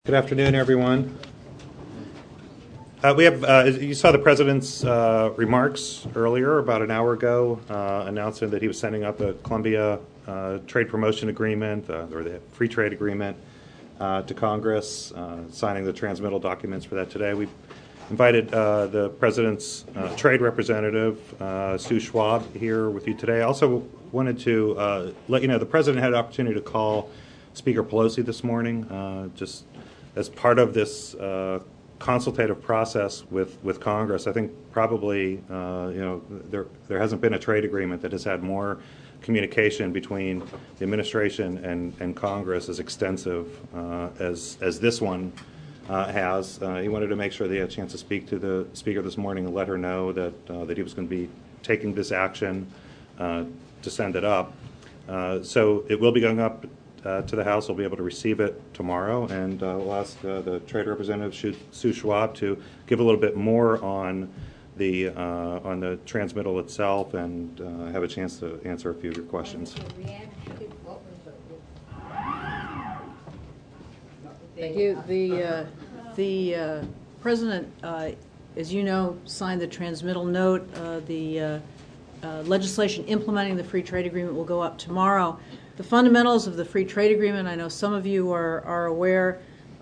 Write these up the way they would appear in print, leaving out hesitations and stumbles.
Good afternoon, everyone. You saw the President's remarks earlier, about an hour ago, announcing that he was sending up the Colombia Trade Promotion Agreement, or the Free Trade Agreement, to Congress, signing the transmittal documents for that today. We invited the President's trade representative, Sue Schwab, here with you today. I also wanted to let you know the President had an opportunity to call Speaker Pelosi this morning, just as part of this consultative process with Congress. I think probably there hasn't been a trade agreement that has had more communication between the administration and Congress as extensive as this one has. He wanted to make sure they had a chance to speak to the Speaker this morning and let her know that he was going to be taking this action to send it up. So it will be going up to the House. Will be able to receive it tomorrow, and we'll ask the Trade Representative Sue Schwab to give a little bit more on the transmittal itself, and have a chance to answer a few of your questions. Thank you. The President, as you know, signed the transmittal note. The legislation implementing the Free Trade Agreement will go up tomorrow. The fundamentals of the Free Trade Agreement, I know some of you are aware.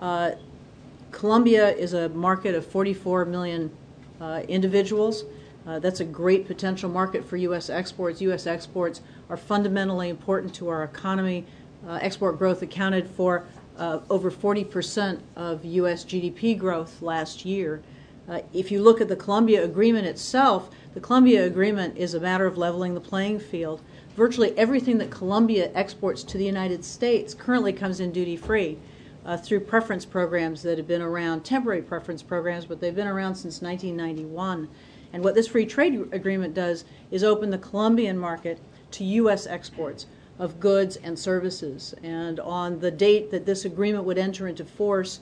Colombia is a market of 44 million individuals. That's a great potential market for U.S. exports. U.S. exports are fundamentally important to our economy. Export growth accounted for over 40% of U.S. GDP growth last year. If you look at the Colombia Agreement itself, the Colombia Agreement is a matter of leveling the playing field. Virtually everything that Colombia exports to the United States currently comes in duty-free through preference programs that have been around, temporary preference programs, but they've been around since 1991. And what this free trade agreement does is open the Colombian market to U.S. exports of goods and services. And on the date that this agreement would enter into force,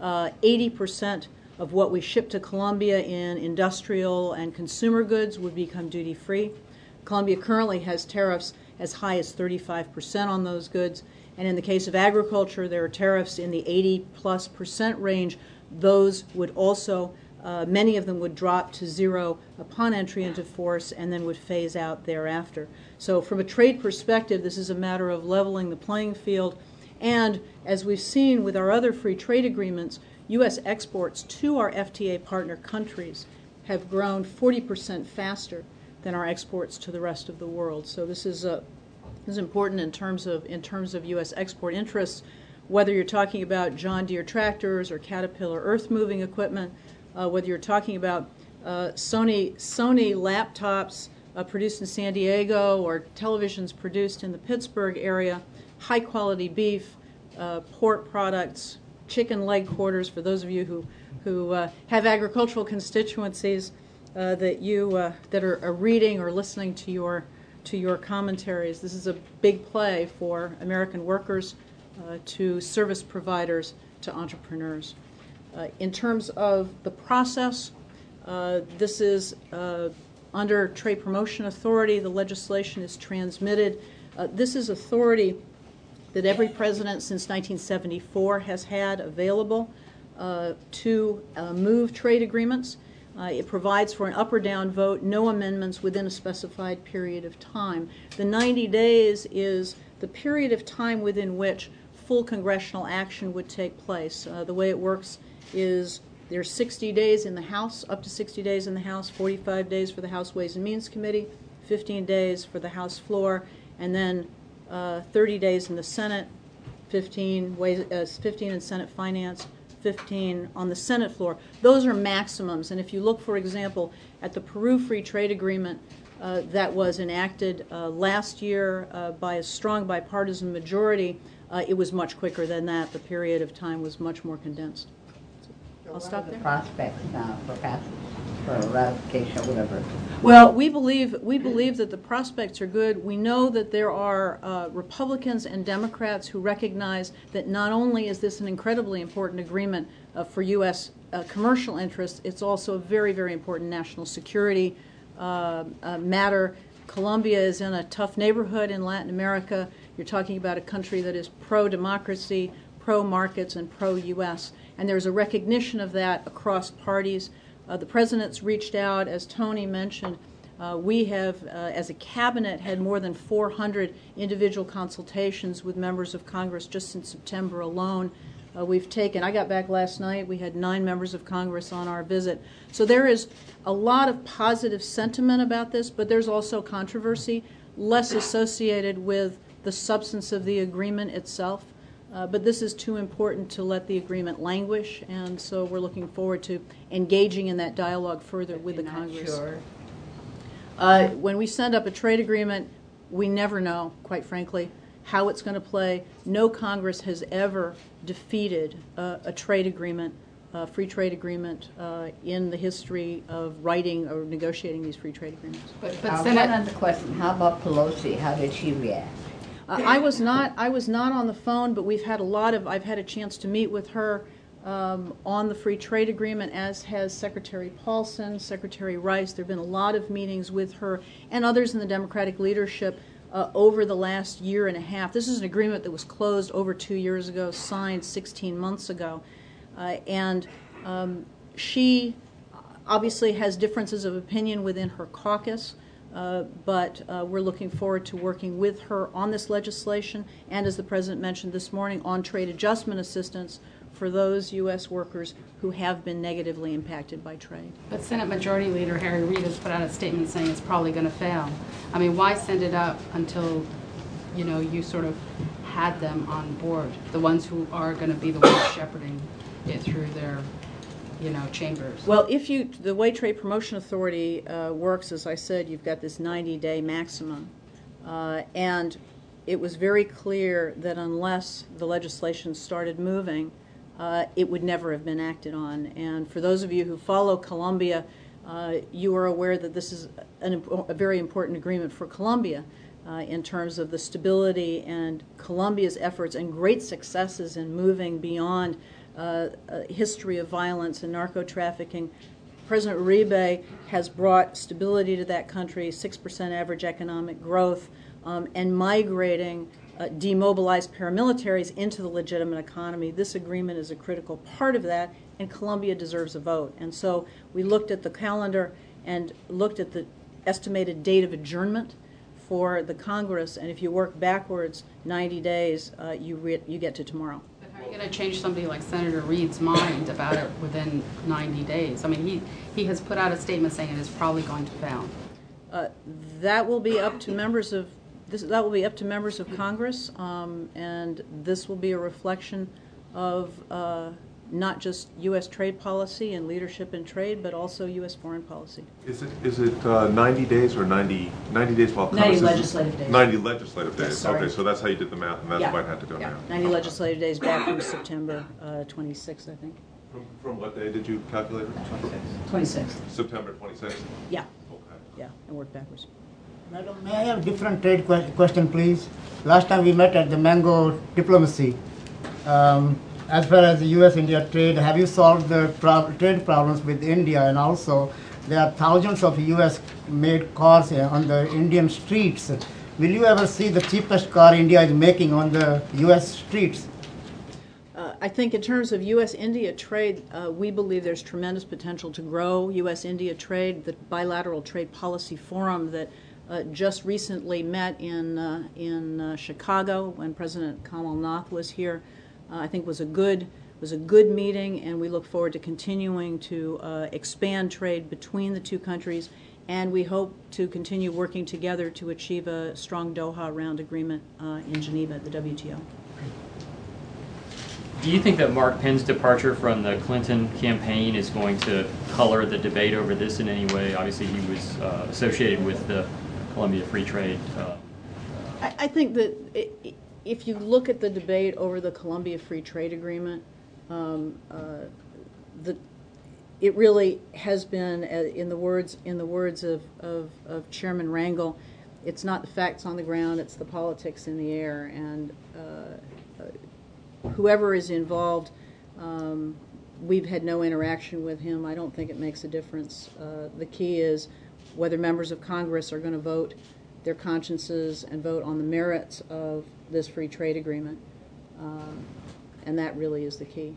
80% of what we ship to Colombia in industrial and consumer goods would become duty-free. Colombia currently has tariffs as high as 35% on those goods, and in the case of agriculture, there are tariffs in the 80+% range. Those would also, many of them would drop to zero upon entry into force and then would phase out thereafter. So from a trade perspective, this is a matter of leveling the playing field, and as we've seen with our other free trade agreements, U.S. exports to our FTA partner countries have grown 40% faster than our exports to the rest of the world. So this is important in terms of U.S. export interests, whether you're talking about John Deere tractors or Caterpillar earth-moving equipment, whether you're talking about Sony laptops produced in San Diego or televisions produced in the Pittsburgh area, high-quality beef, pork products, chicken leg quarters, for those of you who have agricultural constituencies that are reading or listening to your commentaries. This is a big play for American workers, to service providers, to entrepreneurs. In terms of the process, this is under Trade Promotion Authority. The legislation is transmitted. This is authority that every president since 1974 has had available to move trade agreements. It provides for an up or down vote, no amendments within a specified period of time. The 90 days is the period of time within which full congressional action would take place. The way it works is there's 60 days in the House, up to 60 days in the House, 45 days for the House Ways and Means Committee, 15 days for the House floor, and then 30 days in the Senate, 15 in Senate Finance, 15 on the Senate floor. Those are maximums. And if you look, for example, at the Peru Free Trade Agreement that was enacted last year by a strong bipartisan majority, it was much quicker than that. The period of time was much more condensed. So I'll stop there. What are the prospects now for passage, for ratification, or whatever? Well, we believe that the prospects are good. We know that there are Republicans and Democrats who recognize that not only is this an incredibly important agreement for U.S. Commercial interests, it's also a very, very important national security matter. Colombia is in a tough neighborhood in Latin America. You're talking about a country that is pro-democracy, pro-markets and pro-U.S., and there's a recognition of that across parties. The President's reached out, as Tony mentioned. We have, as a cabinet, had more than 400 individual consultations with members of Congress just in September alone. I got back last night, we had 9 members of Congress on our visit. So there is a lot of positive sentiment about this, but there's also controversy, less associated with the substance of the agreement itself. But this is too important to let the agreement languish, and so we're looking forward to engaging in that dialogue further with the Congress. Sure. When we send up a trade agreement, we never know, quite frankly, how it's going to play. No Congress has ever defeated a trade agreement, a free trade agreement, in the history of writing or negotiating these free trade agreements. But Senate, one other question: how about Pelosi? How did she react? I was not on the phone, but I've had a chance to meet with her on the free trade agreement, as has Secretary Paulson, Secretary Rice. There have been a lot of meetings with her and others in the Democratic leadership over the last year and a half. This is an agreement that was closed over 2 years ago, signed 16 months ago. And she obviously has differences of opinion within her caucus, but we're looking forward to working with her on this legislation and, as the President mentioned this morning, on trade adjustment assistance for those U.S. workers who have been negatively impacted by trade. But Senate Majority Leader Harry Reid has put out a statement saying it's probably going to fail. I mean, why send it up until, you sort of had them on board, the ones who are going to be the ones shepherding it through their, chambers? Well, the way Trade Promotion Authority works, as I said, you've got this 90-day maximum, and it was very clear that unless the legislation started moving, it would never have been acted on. And for those of you who follow Colombia, you are aware that this is a very important agreement for Colombia in terms of the stability and Colombia's efforts and great successes in moving beyond a history of violence and narco-trafficking. President Uribe has brought stability to that country, 6% average economic growth, and migrating demobilized paramilitaries into the legitimate economy. This agreement is a critical part of that, and Colombia deserves a vote. And so we looked at the calendar and looked at the estimated date of adjournment for the Congress, and if you work backwards 90 days, you get to tomorrow. But how are you going to change somebody like Senator Reid's mind about it within 90 days? I mean, he has put out a statement saying it is probably going to fail. That will be up to members of Congress, and this will be a reflection of not just U.S. trade policy and leadership in trade, but also U.S. foreign policy. Is it 90 days or 90 days while 90 legislative days. 90 legislative days. Yes, sorry. Okay, so that's how you did the math, and that's why it had to go now. 90 legislative days back from September 26th, I think. From what day did you calculate it? 26th. September 26th? Yeah. Okay. Yeah, and work backwards. Madam, may I have a different trade question, please? Last time we met at the Mango Diplomacy. As far as the U.S.-India trade, have you solved the trade problems with India? And also, there are thousands of U.S.-made cars on the Indian streets. Will you ever see the cheapest car India is making on the U.S. streets? I think in terms of U.S.-India trade, we believe there's tremendous potential to grow U.S.-India trade. The Bilateral Trade Policy Forum that just recently met in Chicago when President Kamal Nath was here, I think was a good meeting, and we look forward to continuing to expand trade between the two countries, and we hope to continue working together to achieve a strong Doha round agreement in Geneva at the WTO. Do you think that Mark Penn's departure from the Clinton campaign is going to color the debate over this in any way? Obviously, he was associated with the Colombia Free Trade. I think that if you look at the debate over the Colombia Free Trade Agreement, it really has been, in the words of Chairman Rangel, it's not the facts on the ground, it's the politics in the air. And whoever is involved, we've had no interaction with him. I don't think it makes a difference. The key is whether members of Congress are going to vote their consciences and vote on the merits of this free trade agreement. and that really is the key.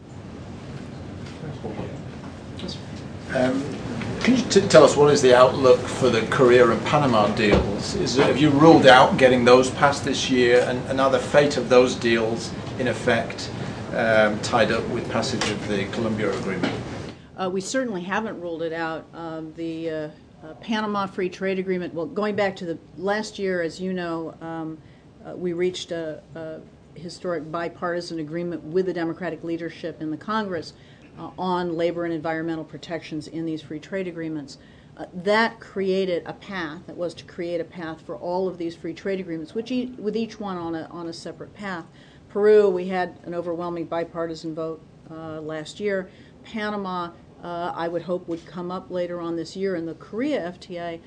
Can you tell us what is the outlook for the Korea and Panama deals? Have you ruled out getting those passed this year, and are the fate of those deals in effect tied up with passage of the Colombia Agreement? We certainly haven't ruled it out. The Panama Free Trade Agreement, well, going back to the last year, as you know, we reached a historic bipartisan agreement with the Democratic leadership in the Congress on labor and environmental protections in these free trade agreements. That created a path, that was to create a path for all of these free trade agreements, with each one on a separate path. Peru, we had an overwhelming bipartisan vote last year. Panama, I would hope, would come up later on this year. And the Korea FTA,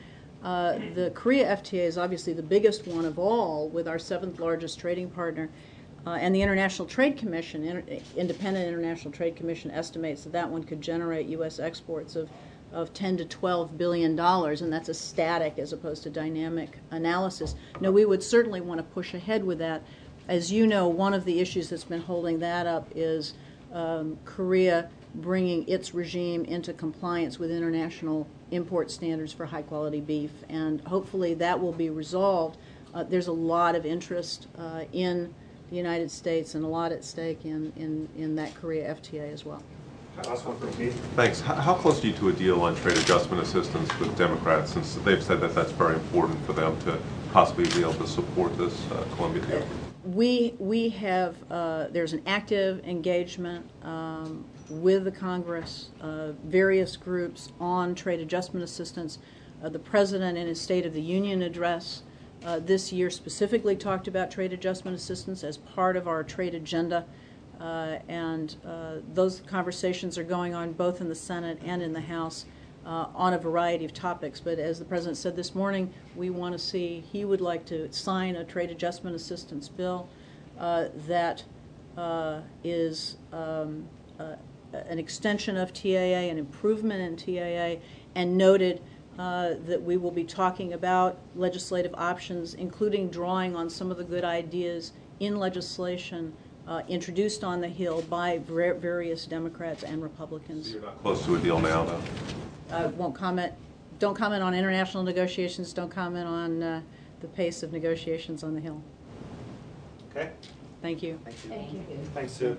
is obviously the biggest one of all, with our 7th largest trading partner. And the International Trade Commission, Independent International Trade Commission, estimates that one could generate U.S. exports of $10 to $12 billion, and that's a static as opposed to dynamic analysis. No, we would certainly want to push ahead with that. As you know, one of the issues that's been holding that up is Korea bringing its regime into compliance with international import standards for high-quality beef, and hopefully that will be resolved. There's a lot of interest in the United States and a lot at stake in that Korea FTA as well. Last one from Keith. Thanks. How close are you to a deal on trade adjustment assistance with Democrats, since they've said that that's very important for them to possibly be able to support this Colombia deal? We have, there's an active engagement with the Congress, various groups on trade adjustment assistance. The President in his State of the Union address this year specifically talked about trade adjustment assistance as part of our trade agenda, and those conversations are going on both in the Senate and in the House on a variety of topics. But as the President said this morning, we want to see, he would like to sign a trade adjustment assistance bill that is an extension of TAA, an improvement in TAA, and noted that we will be talking about legislative options, including drawing on some of the good ideas in legislation introduced on the Hill by various Democrats and Republicans. So you're not close to a deal now, though? Won't comment. Don't comment on international negotiations. Don't comment on the pace of negotiations on the Hill. Okay. Thank you. Thank you. Thanks, Sue.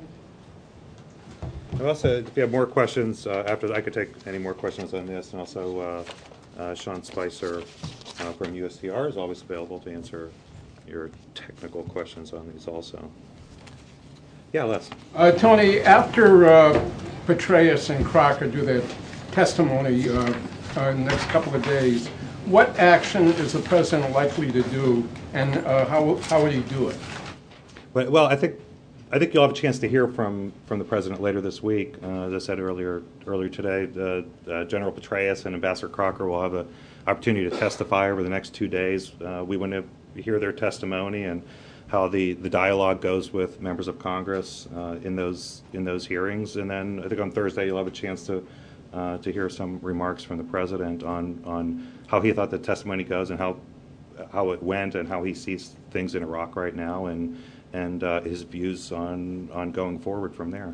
And also, if you have more questions after, I could take any more questions on this, and also Sean Spicer from USTR is always available to answer your technical questions on these also. Yeah, Les. Tony, after Petraeus and Crocker do their testimony in the next couple of days, what action is the president likely to do, and how would he do it? Well, I think you'll have a chance to hear from the president later this week. As I said earlier today, General Petraeus and Ambassador Crocker will have an opportunity to testify over the next 2 days. We want to hear their testimony and how the dialogue goes with members of Congress in those hearings, and then I think on Thursday you'll have a chance to hear some remarks from the president on how he thought the testimony goes and how it went and how he sees things in Iraq right now, and his views on going forward from there.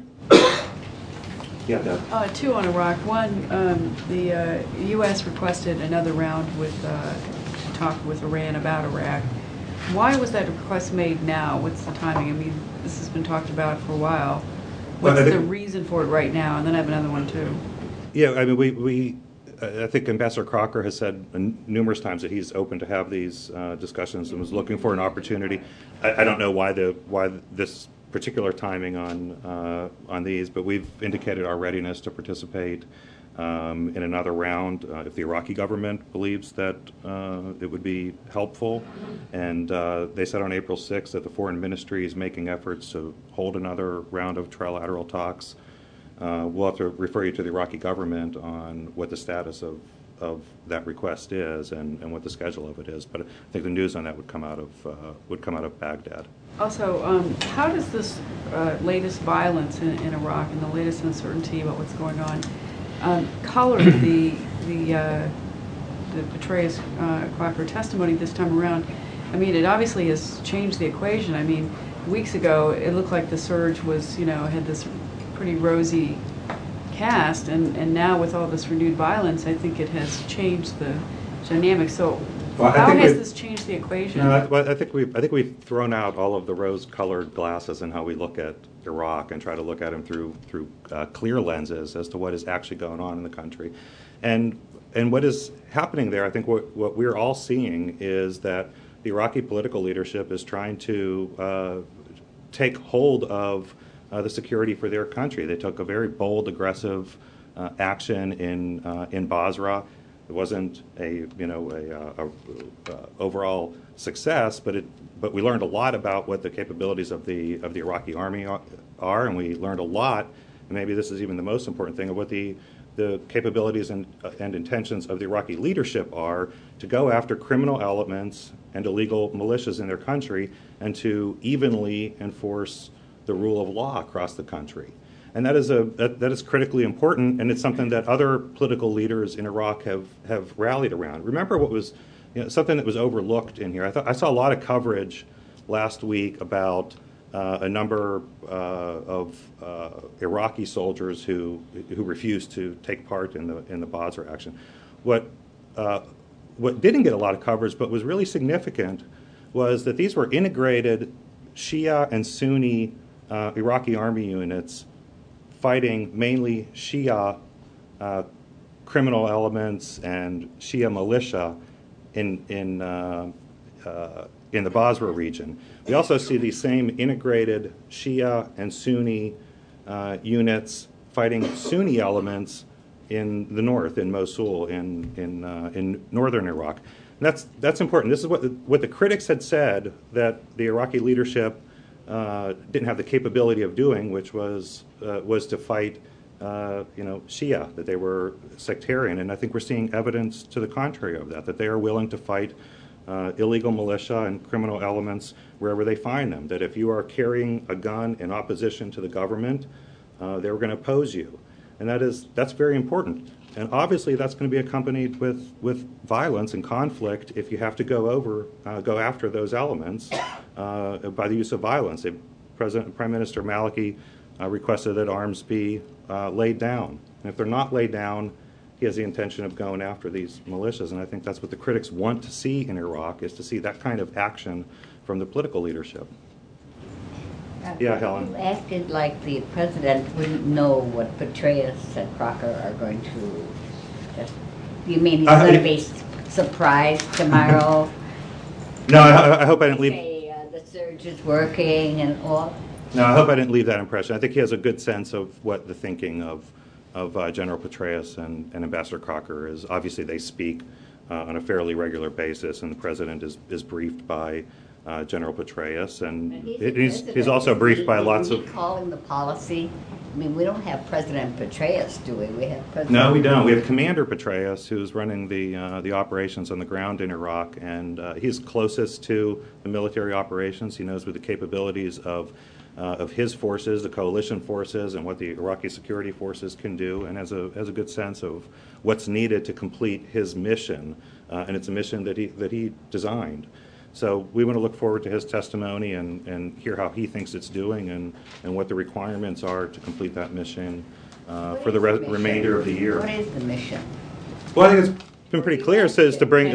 Yeah, Deb. 2 on Iraq. One, the U.S. requested another round to talk with Iran about Iraq. Why was that request made now? What's the timing? I mean, this has been talked about for a while. What's the reason for it right now? And then I have another one, too. Yeah, I mean, I think Ambassador Crocker has said numerous times that he's open to have these discussions and was looking for an opportunity. I don't know why this particular timing on these, but we've indicated our readiness to participate in another round if the Iraqi government believes that it would be helpful. And they said on April 6th that the foreign ministry is making efforts to hold another round of trilateral talks. We'll have to refer you to the Iraqi government on what the status of that request is and what the schedule of it is. But I think the news on that would come out of Baghdad. Also, how does this latest violence in Iraq and the latest uncertainty about what's going on color the Petraeus Crocker testimony this time around? I mean, it obviously has changed the equation. I mean, weeks ago, it looked like the surge was, had this pretty rosy cast, and now with all this renewed violence, I think it has changed the dynamics. So how has this changed the equation? No, I think we've thrown out all of the rose-colored glasses in how we look at Iraq and try to look at them through clear lenses as to what is actually going on in the country, and what is happening there. I think what we're all seeing is that the Iraqi political leadership is trying to take hold of the security for their country. They took a very bold, aggressive action in Basra. It wasn't a overall success, but we learned a lot about what the capabilities of the Iraqi army are, and we learned a lot, and maybe this is even the most important thing, of what the capabilities and intentions of the Iraqi leadership are to go after criminal elements and illegal militias in their country and to evenly enforce the rule of law across the country. And that is critically important, and it's something that other political leaders in Iraq have rallied around. Remember what was something that was overlooked in here. I saw a lot of coverage last week about a number of Iraqi soldiers who refused to take part in the Basra action. What didn't get a lot of coverage, but was really significant, was that these were integrated Shia and Sunni Iraqi army units fighting mainly Shia criminal elements and Shia militia in the Basra region. We also see these same integrated Shia and Sunni units fighting Sunni elements in the north, in Mosul, in northern Iraq. And that's important. This is what the critics had said that the Iraqi leadership didn't have the capability of doing, which was to fight Shia, that they were sectarian. And I think we're seeing evidence to the contrary of that they are willing to fight illegal militia and criminal elements wherever they find them, that if you are carrying a gun in opposition to the government, they're going to oppose you. And that's very important. And obviously that's going to be accompanied with violence and conflict if you have to go after those elements by the use of violence. Prime Minister Maliki requested that arms be laid down. And if they're not laid down, he has the intention of going after these militias. And I think that's what the critics want to see in Iraq, is to see that kind of action from the political leadership. Yeah, Helen. You acted like the president wouldn't know what Petraeus and Crocker are going to just... You mean he's going to be surprised tomorrow? No, I hope I didn't leave... Say, the surge is working and all? No, I hope I didn't leave that impression. I think he has a good sense of what the thinking of General Petraeus and Ambassador Crocker is. Obviously, they speak on a fairly regular basis, and the president is briefed by General Petraeus, and he's also briefed by lots of... calling the policy? I mean, we don't have President Petraeus, do we? We have President... No, we don't. We have Commander Petraeus, who's running the operations on the ground in Iraq, and he's closest to the military operations. He knows what the capabilities of his forces, the coalition forces, and what the Iraqi security forces can do, and has a good sense of what's needed to complete his mission, and it's a mission that he designed. So we want to look forward to his testimony and hear how he thinks it's doing and what the requirements are to complete that mission for the remainder of the year. What is the mission? Well, I think it's been pretty clear. It says to bring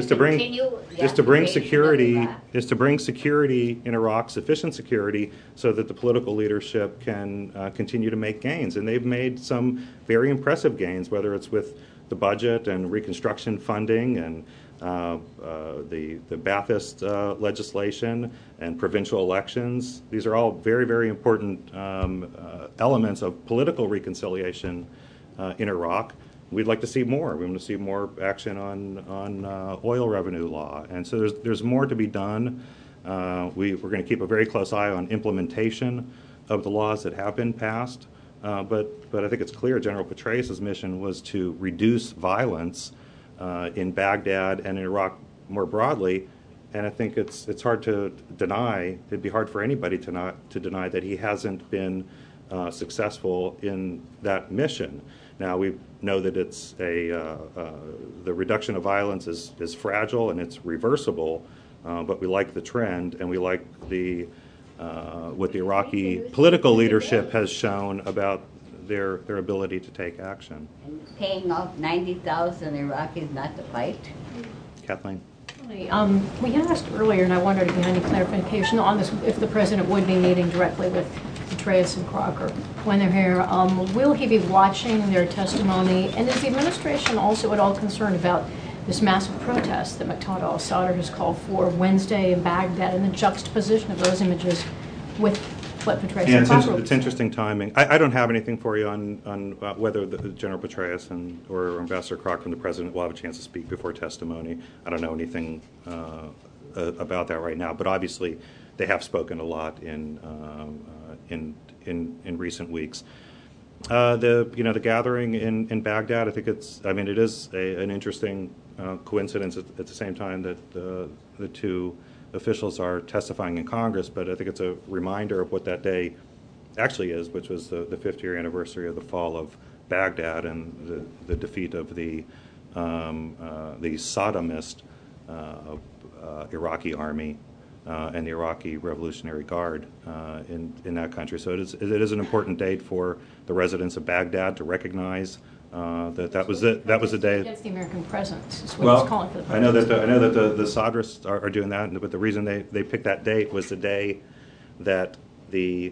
security in Iraq, sufficient security, so that the political leadership can continue to make gains. And they've made some very impressive gains, whether it's with the budget and reconstruction funding and the Ba'athist legislation and provincial elections. These are all very, very important elements of political reconciliation in Iraq. We'd like to see more. We want to see more action on oil revenue law. And so there's more to be done. We're going to keep a very close eye on implementation of the laws that have been passed. But I think it's clear General Petraeus' mission was to reduce violence in Baghdad and in Iraq more broadly, and I think it's hard to deny. It'd be hard for anybody to deny that he hasn't been successful in that mission. Now we know that it's the reduction of violence is fragile and it's reversible, but we like the trend and we like the what the Iraqi political leadership has shown about their ability to take action. And paying off 90,000 Iraqis not to fight? Kathleen? We had asked earlier, and I wondered if you had any clarification on this, if the president would be meeting directly with Petraeus and Crocker when they're here. Will he be watching their testimony? And is the administration also at all concerned about this massive protest that Muqtada al-Sadr has called for Wednesday in Baghdad and the juxtaposition of those images with what Petraeus and Crocker it's interesting timing. I don't have anything for you on whether General Petraeus or Ambassador Crocker and the president will have a chance to speak before testimony. I don't know anything about that right now, but obviously they have spoken a lot in recent weeks. The gathering in Baghdad, I think it is an interesting coincidence at the same time that the two officials are testifying in Congress, but I think it's a reminder of what that day actually is, which was the 50th anniversary of the fall of Baghdad and the defeat of the Saddamist Iraqi army and the Iraqi Revolutionary Guard in that country. So it is an important date for the residents of Baghdad to recognize that was the day against the American presence. Is what he's calling for the I know that the Sadrists are doing that, but the reason they picked that date was the day that the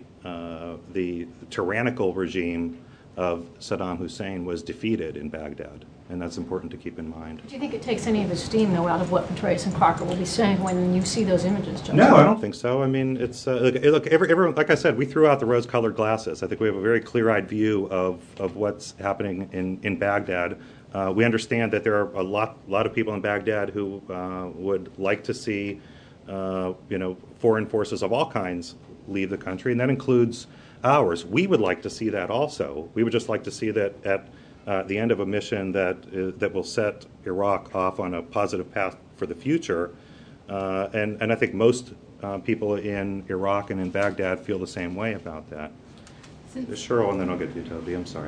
tyrannical regime of Saddam Hussein was defeated in Baghdad, and that's important to keep in mind. Do you think it takes any of the steam, though, out of what Petraeus and Crocker will be saying when you see those images, John? No, I don't think so. I mean, it's everyone, like I said, we threw out the rose-colored glasses. I think we have a very clear-eyed view of what's happening in Baghdad. We understand that there are a lot of people in Baghdad who would like to see, foreign forces of all kinds leave the country, and that includes ours. We would like to see that also. We would just like to see that at the end of a mission that will set Iraq off on a positive path for the future. And I think most people in Iraq and in Baghdad feel the same way about that. Cheryl, and then I'll get to you, Toby. I'm sorry.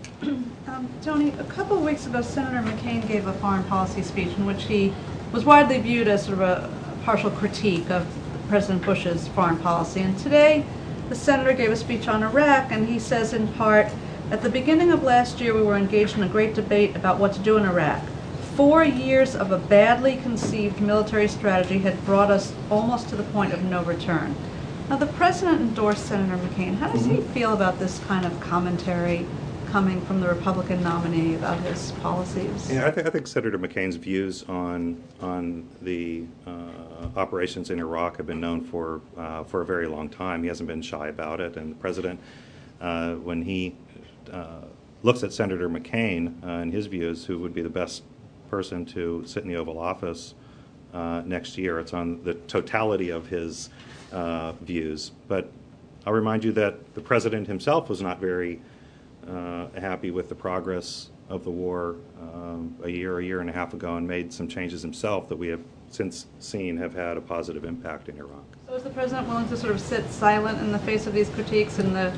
Tony, a couple of weeks ago, Senator McCain gave a foreign policy speech in which he was widely viewed as sort of a partial critique of President Bush's foreign policy. And today, the senator gave a speech on Iraq, and he says in part, "At the beginning of last year, we were engaged in a great debate about what to do in Iraq. 4 years of a badly conceived military strategy had brought us almost to the point of no return." Now, the president endorsed Senator McCain. How does he feel about this kind of commentary coming from the Republican nominee about his policies? Yeah, I think Senator McCain's views on the operations in Iraq have been known for a very long time. He hasn't been shy about it, and the president, when he looks at Senator McCain and his views, who would be the best person to sit in the Oval Office next year, it's on the totality of his views. But I'll remind you that the president himself was not very happy with the progress of the war a year and a half ago, and made some changes himself that we have since seen have had a positive impact in Iraq. So is the president willing to sort of sit silent in the face of these critiques and the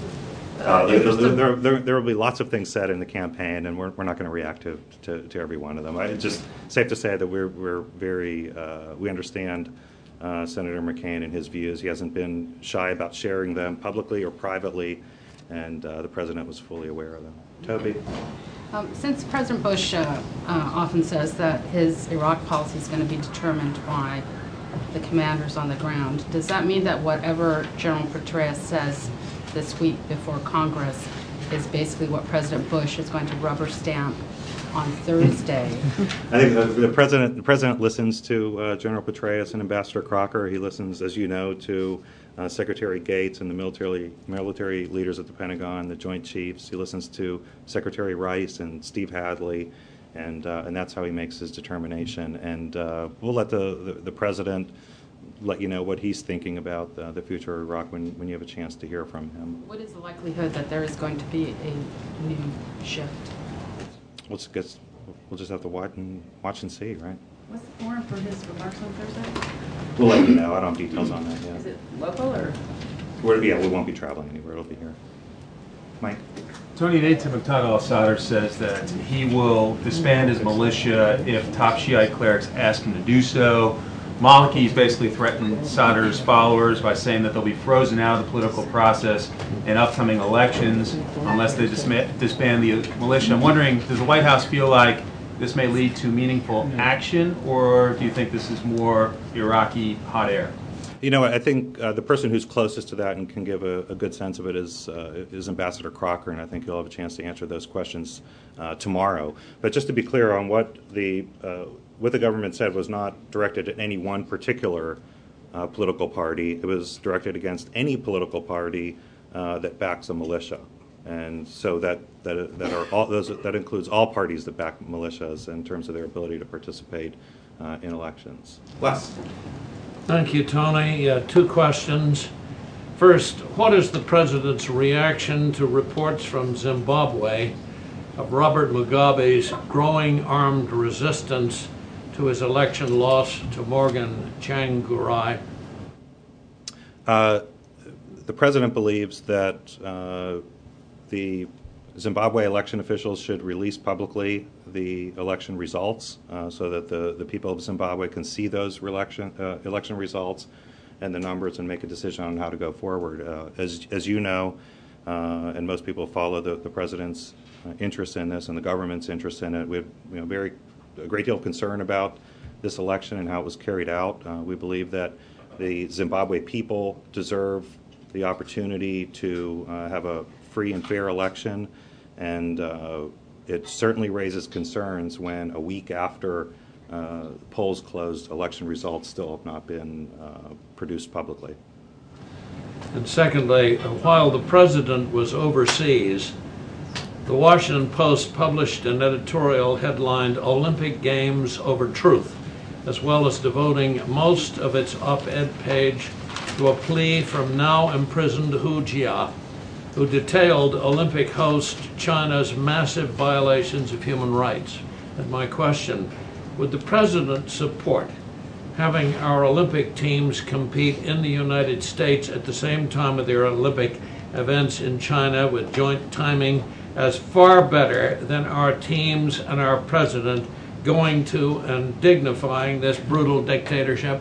there will be lots of things said in the campaign, and we're not going to react to every one of them. It's just safe to say that we're very we understand Senator McCain and his views. He hasn't been shy about sharing them publicly or privately, and the president was fully aware of them. Toby? Since President Bush often says that his Iraq policy is going to be determined by the commanders on the ground, does that mean that whatever General Petraeus says this week before Congress is basically what President Bush is going to rubber stamp on Thursday? I think the president listens to General Petraeus and Ambassador Crocker. He listens, as you know, to Secretary Gates and the military leaders at the Pentagon, the Joint Chiefs. He listens to Secretary Rice and Steve Hadley, and that's how he makes his determination. And we'll let the president let you know what he's thinking about the future of Iraq when you have a chance to hear from him. What is the likelihood that there is going to be a new shift? We'll just have to watch and see, right? What's the forum for his remarks on Thursday? We'll let you know. I don't have details on that yet. Is it local or? We won't be traveling anywhere. It'll be here. Mike? Tony, Native Muqtada al-Sadr says that he will disband his militia if top Shiite clerics ask him to do so. Maliki's basically threatened Sadr's followers by saying that they'll be frozen out of the political process in upcoming elections unless they disband the militia. I'm wondering, does the White House feel like this may lead to meaningful action, or do you think this is more Iraqi hot air? You know, I think the person who's closest to that and can give a good sense of it is Ambassador Crocker, and I think he'll have a chance to answer those questions tomorrow. But just to be clear on what the government said was not directed at any one particular political party. It was directed against any political party that backs a militia, and so that includes all parties that back militias in terms of their ability to participate in elections. Les. Thank you, Tony. Two questions. First, what is the President's reaction to reports from Zimbabwe of Robert Mugabe's growing armed resistance to his election loss to Morgan Tsvangirai? The President believes that the Zimbabwe election officials should release publicly the election results so that the people of Zimbabwe can see those election results and the numbers and make a decision on how to go forward. As you know, and most people follow the President's interest in this and the government's interest in it, we have a great deal of concern about this election and how it was carried out. We believe that the Zimbabwe people deserve the opportunity to have a free and fair election, and it certainly raises concerns when a week after polls closed, election results still have not been produced publicly. And secondly, while the President was overseas, the Washington Post published an editorial headlined "Olympic Games Over Truth," as well as devoting most of its op-ed page to a plea from now imprisoned Hu Jia, who detailed Olympic host China's massive violations of human rights. And my question, would the President support having our Olympic teams compete in the United States at the same time of their Olympic events in China with joint timing as far better than our teams and our President going to and dignifying this brutal dictatorship?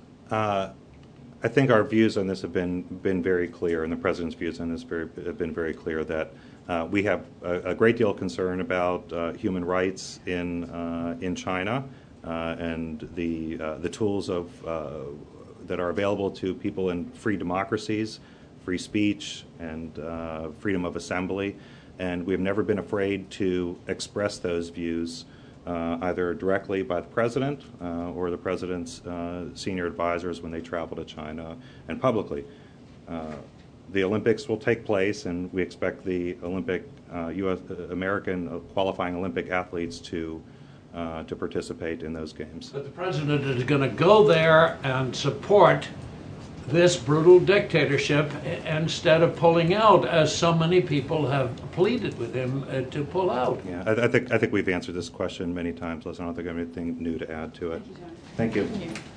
I think our views on this have been very clear, and the President's views on this have been very clear, that we have a great deal of concern about human rights in China and the tools that are available to people in free democracies, free speech, and freedom of assembly. And we've never been afraid to express those views either directly by the President or the President's senior advisors when they travel to China, and publicly. The Olympics will take place, and we expect the American qualifying Olympic athletes to participate in those games. But the President is going to go there and support this brutal dictatorship instead of pulling out, as so many people have pleaded with him to pull out. Yeah, I think we've answered this question many times, Les. I don't think I have anything new to add to it. Thank you.